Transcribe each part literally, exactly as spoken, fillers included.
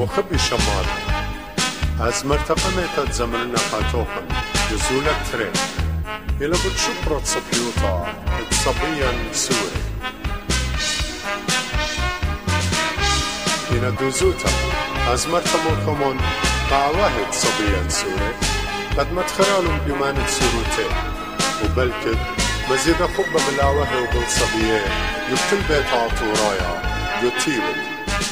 مخبي شمال از مرتفع ميتت زمننا خاتوخن جزولة ترين إلى بتشبرة صبيوطة صبيا سوري إلى دوزوتا از مرتفع كمون بعواهد صبيا سوري قد ما تخرالهم بيمانة سوروتي وبلكد مزيد خبة بالعواهد وبالصبية يبتل بيت عطورايا يطيبت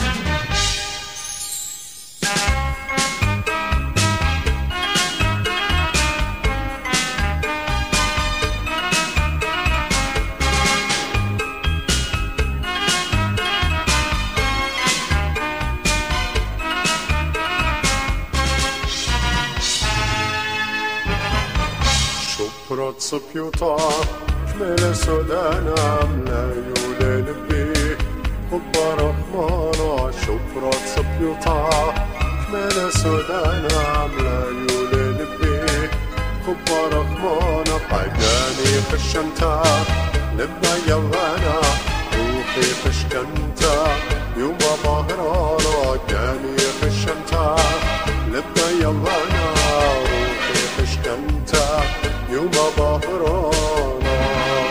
شبرت صبيوطة كمل سودانام لا يولي لبي خبا رحمانا شبرت صبيوطة كمل سودانام لا يولي لبي خبا رحمانا قايداني خشمتا لبا يوانا روحي خشكنتا يوم ظهرانا قاني خشمتا لبا يوانا روحي خشكنتا يوم ظهرانا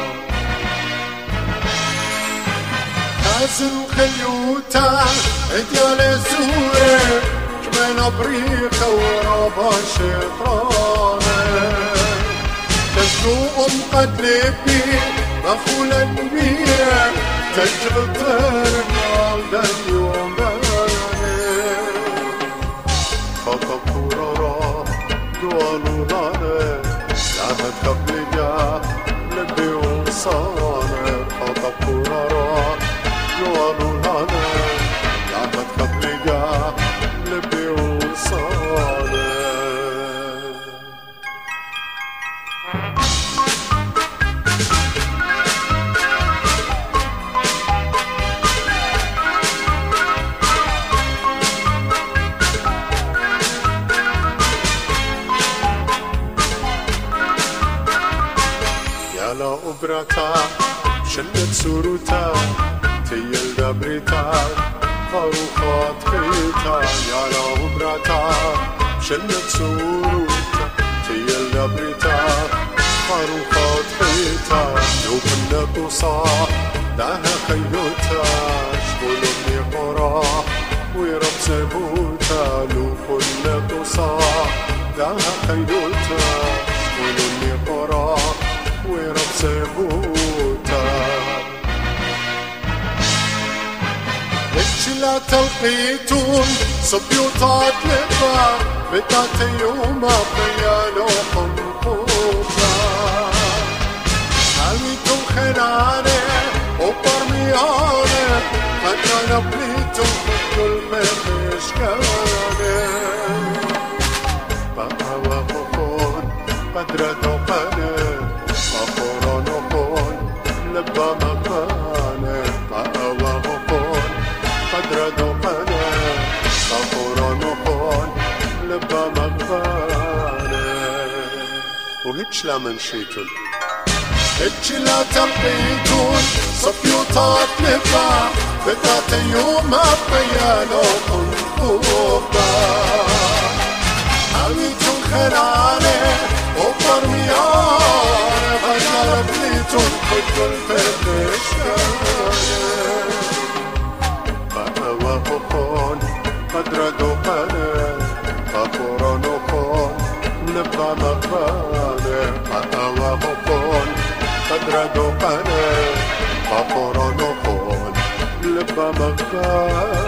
حزن خيوتا اديال زوري كمان ابريخ ورابا شطرانه تجنو ام قد لبي مخولا بيه تجرتر نال يوم بانه خطب قرارا دوالو لانه لعنت قبلجا لبي وصانه خطب قرارا دوالو لانه لعنت قبلجا لبي وصانه لا أبرتا شلت سوروتا تيل دبرتا خروخات خيتا يا لا أبرتا شلت سوروتا تيل دبرتا خروخات خيتا لو كنا قصا داها خيوتا شغلني قرا ويرب سبوتا لو كنا قصا داها خيوتا شغلني قرا ويرب سبوتا لا تلقيتون صبيوطات لبا بتات يوم بيانو حنقوبا حاويتم خناني وبرمياني حتى نبليتم كل مخشكاني بقى وقفون قدر دوقاني مقران وقون لبا مقاني بقى وقفون قدر دوقنا غفوران وخون لبا مغفانه وهيتش لا منشيتون هيتش لا تلقيتون صبيوطات لبا بذات يوم بيانو قنقوبا حاويتون خلاني وبرمياني غير بليتون خدوا الفتشاني قدر دوقانه غفوران وخون لبا مغفانه قهوة وخون قدر دوقانه غفوران وخون لبا مغفانه